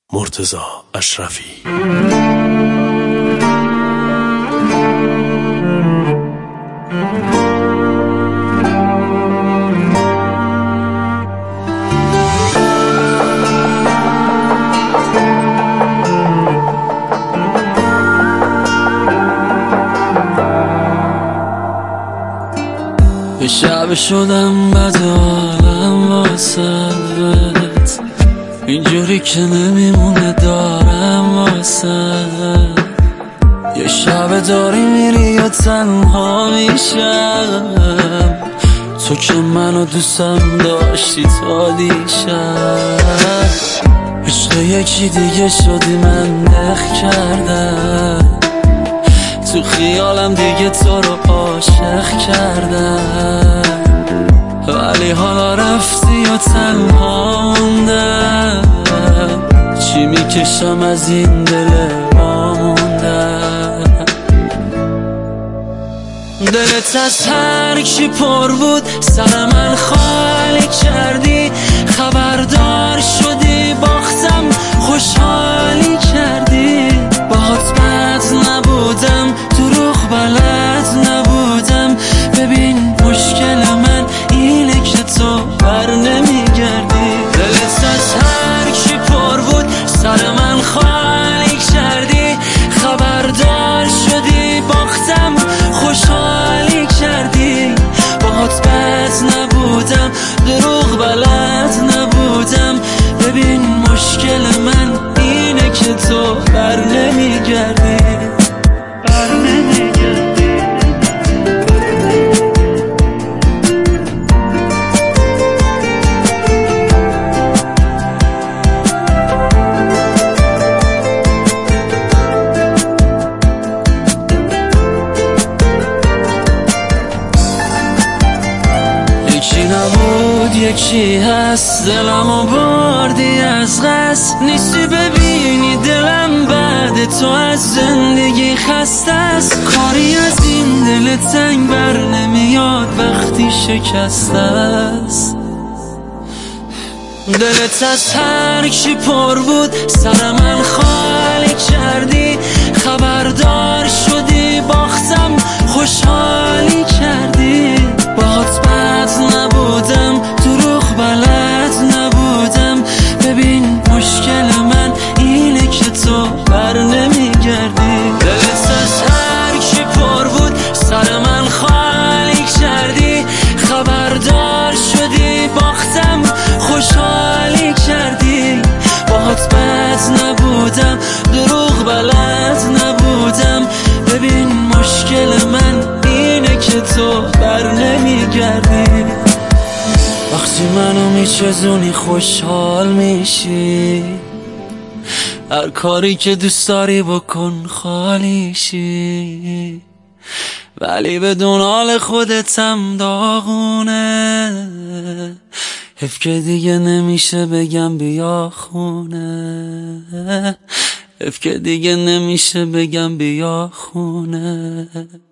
مرتضی اشرفی. یه شب شدم بدالم واسد، اینجوری که نمیمونه دارم واسد. یه شب داری میری یا تنها میشم، تو که منو دوستم داشتی تا دیشب. عشق یکی دیگه شدی من نخ کردم، تو خیالم دیگه تو رو عاشق کردم. ولی حالا رفتی و تنها موندم، چی میکشم از این دل ماندم. دلت از هر کی پر بود سر من خالی کردی، خبردار شدی باختم خوشحالی کردی. باهات بد نبودم دروغ بلد نبودم، ببین مشکل من اینه که تو بر نمیگردی. دلت از هر کی پر بود سر من خالی کردی، خبردار شدی باختم خوشحالی کردی. باهات بد نبودم دروغ بلد نبودم، ببین مشکل من اینه که تو بر نمیگردی. یکی نبود یکی هست، دلمو بردی از قصد. نیستی ببینی دلم بعد تو از زندگی خسته است. کاری از این دل تنگ بر نمیاد وقتی شکسته است. دلت از هر کی پر بود سر من خالی کردی، خبردار شدی باختم خوشحالی کردی. باهات بد نبودم دروغ بلد نبودم، ببین مشکل من اینه که تو بر نمیگردی. دلت از هر کی پر بود سر من خالی کردی، خبردار شدی باختم خوشحالی کردی. باهات بد نبودم دروغ بلد نبودم، ببین مشکل من اینه که تو بر نمیگردی. وقتی منو میچزونی خوشحال میشی، هر کاری که دوست داری بکن خالیشی. ولی بدون حال خودتم داغونه، حیف که دیگه نمیشه بگم بیا خونه، حیف که دیگه نمیشه بگم بیا خونه.